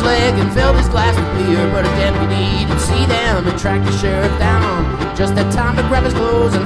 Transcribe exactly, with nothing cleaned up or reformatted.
leg and filled his glass with beer, but a deputy didn't see them and tracked the sheriff down. Just had time to grab his clothes and